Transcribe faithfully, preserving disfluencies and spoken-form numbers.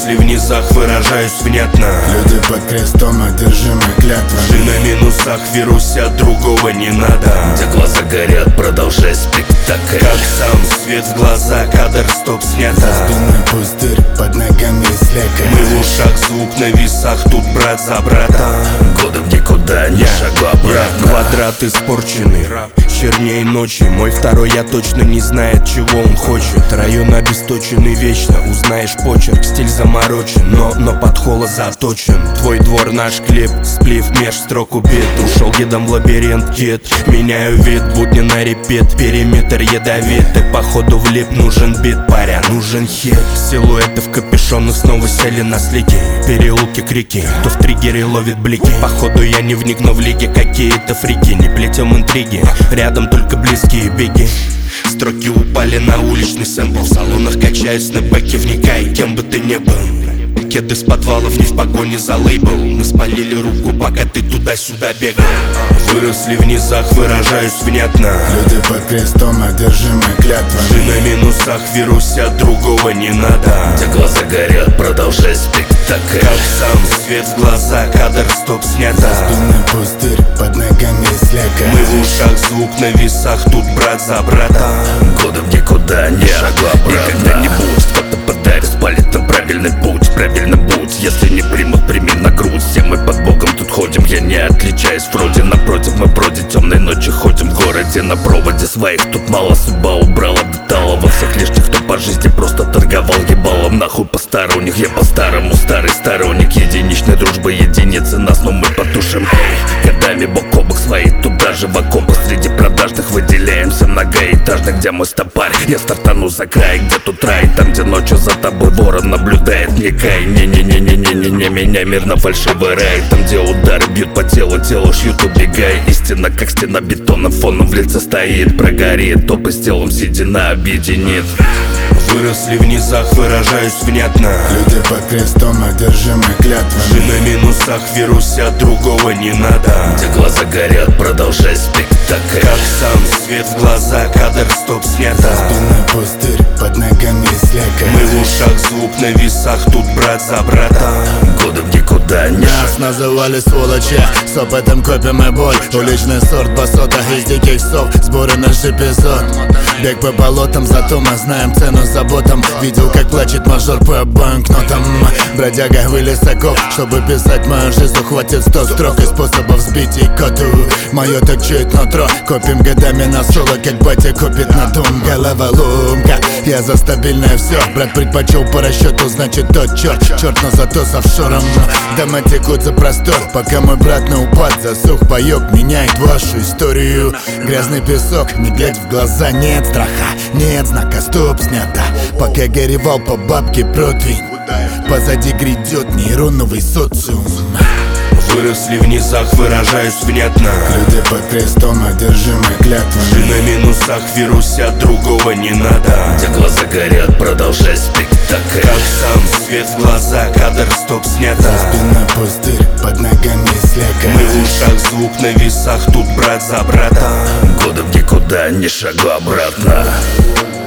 Выросли в низах, выражаюсь внятно. Люди под крестом одержимы клятвами. На минусах вирусь, от другого не надо. Где глаза горят, продолжай спектакль. Как сам свет в глаза, кадр стоп снято. За спиной пустырь, под ногами слякоть. Мы в ушах, звук на весах, тут брат за брата. Годы в никуда, не шагу обратно. Квадрат испорченный, черней ночи. Мой второй я точно не знает, чего он хочет. Район обесточенный вечно, узнаешь почерк. Стиль заморочен, но, но под холод заточен. Твой двор наш клип, сплив меж строк убит. Ушел гидом в лабиринт, кит. Меняю вид, будни на репит. Периметр ядовит, ты походу влип. Нужен бит, паря, нужен хит. Силуэты в капюшонах снова сели на слики. Переулки, крики, кто в триггере ловит блики. Походу я не вник, но в лиге какие-то фрики. Не плетем интриги, рядом только близкие беги. Строки упали на уличный сэмпл. В салонах качаюсь на бэке, вникай, кем бы ты ни был. Кеды с подвалов, не в погоне за лейбл. Мы спалили руку, пока ты туда-сюда бегал. Выросли в низах, выражаюсь внятно. Люди под крестом одержимы клятвами. На минусах вирусь, от другого не надо. Где глаза горят, продолжай спектакль. Как сам свет в глаза, кадр стоп снято. За спиной пустырь, под ногами слякоть. Мы в ушах, звук на весах, тут брат за брата. Годы в никуда, не шагу обратно. Когда-нибудь кто-то подарит, спалит нам правильный путь. Правильно будь, если не примут, прими на грудь. Все мы под Богом тут ходим, я не отличаюсь вроде. Напротив, мы вроде темной ночи ходим в городе на проводе своих. Тут мало судьба убрала детала во всех лишних, кто по жизни просто торговал ебалом. Нахуй посторонних, я по-старому старый сторонник. Единичной дружбы, единицы нас, но мы потушим. Эй, годами бок о бок свои, туда же в окопах. Среди продажных выделяемся многоэтажных, где мой стопарь. Я стартану за край, где тут рай. Там, где ночью за тобой ворон наблюдает, не кай. Не-не-не-не-не-не-не, меня мирно фальшивый рай. Там, где удары бьют по телу, тело шьют, убегай. Истина, как стена бетона, фоном в лице стоит. Прогорит, топы с телом седина объединит. Выросли в низах, выражаюсь внятно. Люди под крестом одержимы клятвами. На минусах вирусь, от другого не надо. Где глаза горят, продолжай спектакль. Как сам свет в глаза, кадр стоп снято. За спиной пустырь, под ногами слякоть. Мы в ушах, звук на весах, тут брат за брата. Годы в никуда, не Нас называли сволочи, с опытом копим и боль. Уличный сорт басотах из диких сов. Сборы наш эпизод. Бег по болотам, зато мы знаем цену заботам. Видел, как плачет мажор по банкнотам. Бродяга вылез окоп, чтобы писать мою жизнь. Хватит сто строк и способов сбить и коту. Мое так чует нутро, копим годами на соло, как батя копит на дом. Головоломка, я за стабильное все. Брат предпочел по расчету, значит тот черт. Черт, но зато с офшором. Дома текут за простор, пока мой брат на упад засух. Паёк меняет вашу историю. Грязный песок, не глядь в глаза, нет страха, нет знака, стоп, снято. Пока горевал по бабке противень, позади грядет нейроновый социум. Выросли в низах, выражаюсь внятно. Люди под крестом одержимы клятвами. На минусах вирусь, от другого не надо. Где глаза горят, продолжай спектакль. Как сам свет в глаза, кадр стоп снято. За спиной пустырь, под ногами Мы слякоть. в ушах, звук на весах, тут брат за брата. Годы в никуда, не шагу обратно.